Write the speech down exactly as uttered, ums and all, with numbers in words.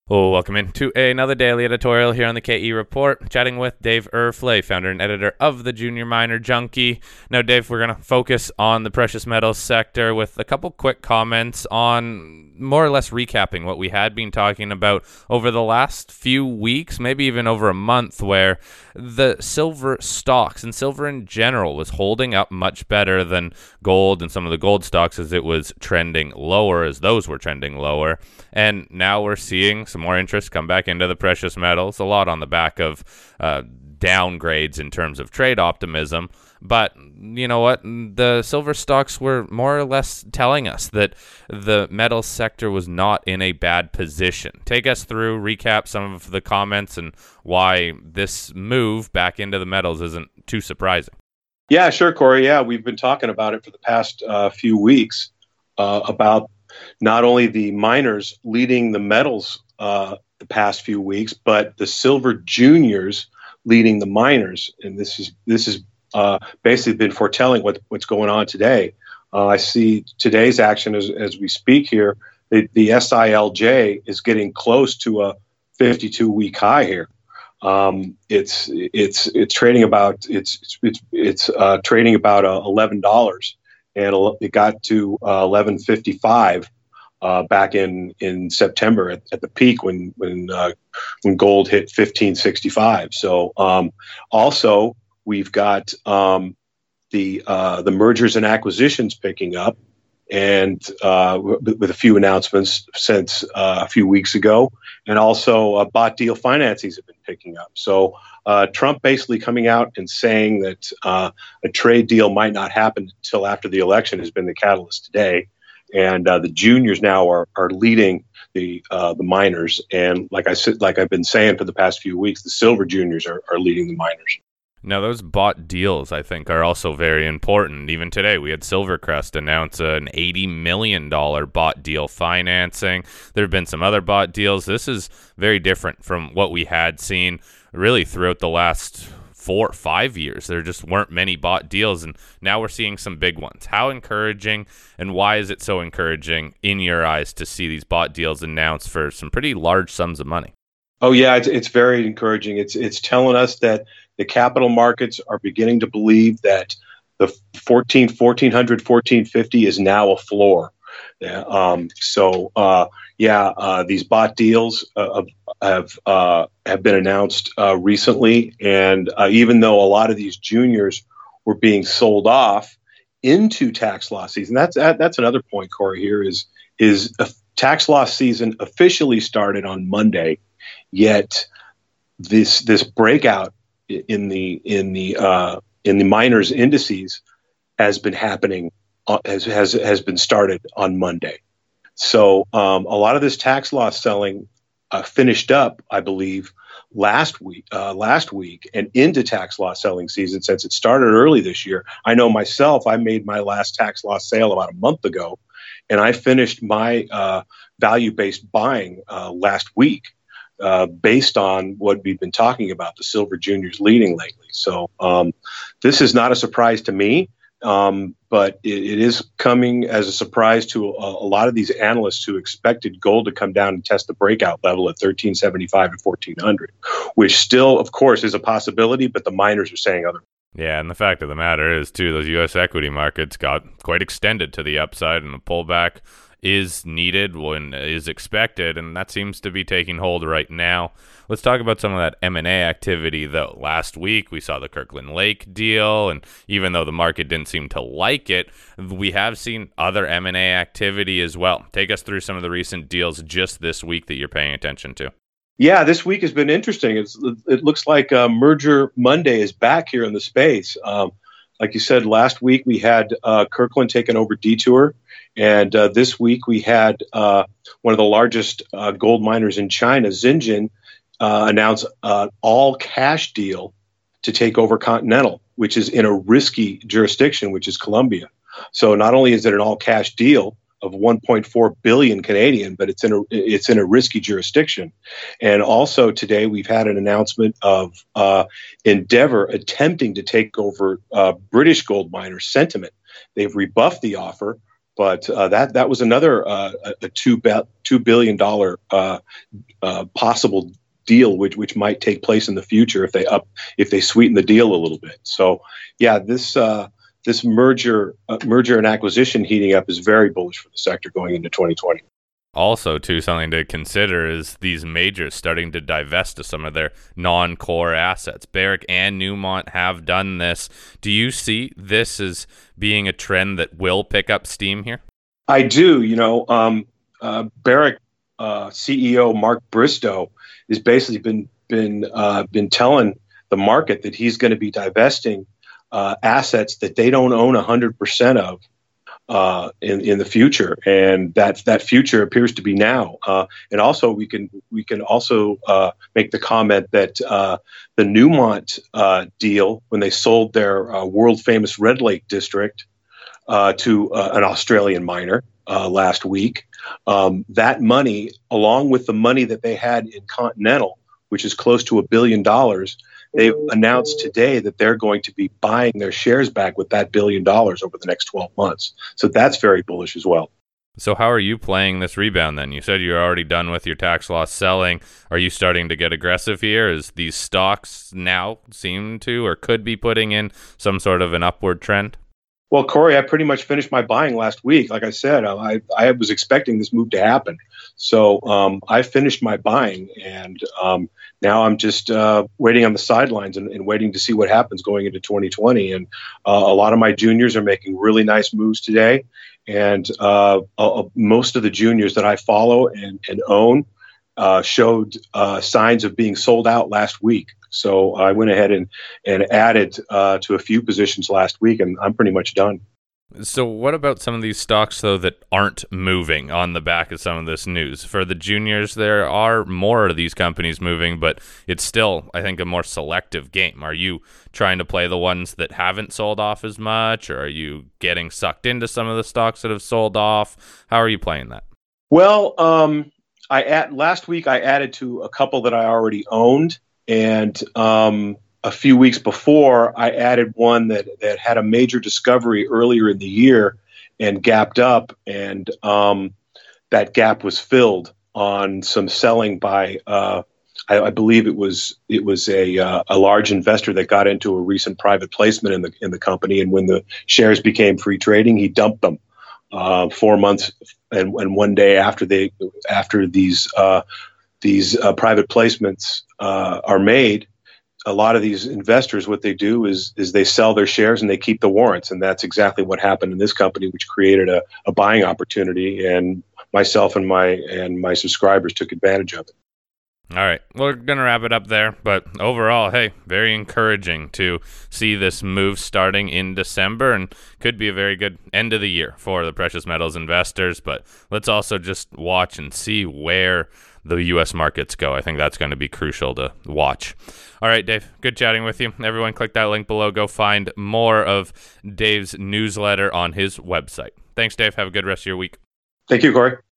Well, welcome into another daily editorial here on the K E Report, chatting with Dave Erfle, founder and editor of the Junior Miner Junkie. Now, Dave, we're going to focus on the precious metals sector with a couple quick comments on more or less recapping what we had been talking about over the last few weeks, maybe even over a month, where the silver stocks and silver in general was holding up much better than gold and some of the gold stocks as it was trending lower, as those were trending lower. And now we're seeing some more interest come back into the precious metals, a lot on the back of uh, downgrades in terms of trade optimism. But you know what? The silver stocks were more or less telling us that the metals sector was not in a bad position. Take us through, recap some of the comments and why this move back into the metals isn't too surprising. Yeah, sure, Corey. Yeah, we've been talking about it for the past uh, few weeks uh, about not only the miners leading the metals uh, the past few weeks, but the silver juniors leading the miners. And this is this is uh, basically been foretelling what, what's going on today. Uh, I see today's action as, as we speak here. The, the S I L J is getting close to a fifty-two week high here. Um, it's it's it's trading about it's it's it's uh, trading about uh, eleven dollars, and it got to uh, eleven fifty-five uh, back in in September at, at the peak when when uh, when gold hit fifteen sixty-five. So um, also we've got um, the uh, the mergers and acquisitions picking up, and uh, with, with a few announcements since uh, a few weeks ago, and also uh, bought deal financings have been picking up. So uh, Trump basically coming out and saying that uh, a trade deal might not happen until after the election has been the catalyst today, and uh, the juniors now are are leading the uh, the miners, and like I said, like I've been saying for the past few weeks, the silver juniors are, are leading the miners. Now, those bought deals, I think, are also very important. Even today, we had Silvercrest announce an eighty million dollars bought deal financing. There have been some other bought deals. This is very different from what we had seen really throughout the last four or five years. There just weren't many bought deals, and now we're seeing some big ones. How encouraging, and why is it so encouraging in your eyes to see these bought deals announced for some pretty large sums of money? Oh, yeah, it's, it's very encouraging. It's it's telling us that the capital markets are beginning to believe that the fourteen, fourteen hundred, fourteen fifty is now a floor. Yeah, um, so, uh, yeah, uh, these bought deals uh, have uh, have been announced uh, recently. And uh, even though a lot of these juniors were being sold off into tax loss season, that's that, that's another point, Corey, here is, is a tax loss season officially started on Monday. Yet this this breakout in the in the uh, in the miners indices has been happening uh, has has has been started on Monday. So um, a lot of this tax loss selling uh, finished up, I believe, last week uh, last week and into tax loss selling season since it started early this year. I know myself, I made my last tax loss sale about a month ago, and I finished my uh, value based buying uh, last week. Uh, based on what we've been talking about, the silver juniors leading lately. So um, this is not a surprise to me, um, but it, it is coming as a surprise to a, a lot of these analysts who expected gold to come down and test the breakout level at thirteen seventy-five and fourteen hundred, which still, of course, is a possibility, but the miners are saying otherwise. Yeah, and the fact of the matter is, too, those U S equity markets got quite extended to the upside, and the pullback is needed when is expected, and that seems to be taking hold right now. Let's talk about some of that M and A activity, though. Last week, we saw the Kirkland Lake deal, and even though the market didn't seem to like it, we have seen other M and A activity as well. Take us through some of the recent deals just this week that you're paying attention to. Yeah, this week has been interesting. It's, it looks like uh, Merger Monday is back here in the space. Um, like you said, last week we had uh, Kirkland taking over Detour. And uh, this week we had uh, one of the largest uh, gold miners in China, Zijin, uh, announce an all-cash deal to take over Continental, which is in a risky jurisdiction, which is Colombia. So not only is it an all-cash deal of one point four billion Canadian, but it's in a it's in a risky jurisdiction. And also today we've had an announcement of uh, Endeavour attempting to take over uh, British gold miner Sentiment. They've rebuffed the offer. But uh, that that was another uh, a two two billion dollar uh, uh, possible deal, which which might take place in the future if they up if they sweeten the deal a little bit. So yeah, this uh, this merger uh, merger and acquisition heating up is very bullish for the sector going into twenty twenty. Also, too, something to consider is these majors starting to divest of some of their non-core assets. Barrick and Newmont have done this. Do you see this as being a trend that will pick up steam here? I do. You know, um, uh, Barrick uh, C E O Mark Bristow has basically been been uh, been telling the market that he's going to be divesting uh, assets that they don't own one hundred percent of uh, in in the future, and that that future appears to be now. Uh, and also, we can we can also uh, make the comment that uh, the Newmont uh, deal, when they sold their uh, world famous Red Lake district uh, to uh, an Australian miner uh, last week, um, that money, along with the money that they had in Continental, which is close to a billion dollars. They've announced today that they're going to be buying their shares back with that billion dollars over the next twelve months. So that's very bullish as well. So how are you playing this rebound then? You said you're already done with your tax loss selling. Are you starting to get aggressive here as these stocks now seem to or could be putting in some sort of an upward trend? Well, Corey, I pretty much finished my buying last week. Like I said, I, I was expecting this move to happen. So um, I finished my buying, and um, now I'm just uh, waiting on the sidelines and, and waiting to see what happens going into twenty twenty. And uh, a lot of my juniors are making really nice moves today. And uh, uh, most of the juniors that I follow and, and own uh, showed uh, signs of being sold out last week. So I went ahead and, and added uh, to a few positions last week, and I'm pretty much done. So what about some of these stocks, though, that aren't moving on the back of some of this news? For the juniors, there are more of these companies moving, but it's still, I think, a more selective game. Are you trying to play the ones that haven't sold off as much, or are you getting sucked into some of the stocks that have sold off? How are you playing that? Well, um, I add, last week I added to a couple that I already owned, and um, a few weeks before, I added one that, that had a major discovery earlier in the year and gapped up, and um, that gap was filled on some selling by, uh, I, I believe it was it was a uh, a large investor that got into a recent private placement in the in the company, and when the shares became free trading, he dumped them uh, four months and, and one day after they after these uh, these uh, private placements uh, are made. A lot of these investors, what they do is is they sell their shares and they keep the warrants, and that's exactly what happened in this company, which created a, a buying opportunity. And myself and my and my subscribers took advantage of it. All right, we're gonna wrap it up there, but overall, hey, very encouraging to see this move starting in December, and could be a very good end of the year for the precious metals investors. But let's also just watch and see where the U S markets go. I think that's going to be crucial to watch. All right, Dave, good chatting with you. Everyone click that link below. Go find more of Dave's newsletter on his website. Thanks, Dave. Have a good rest of your week. Thank you, Corey.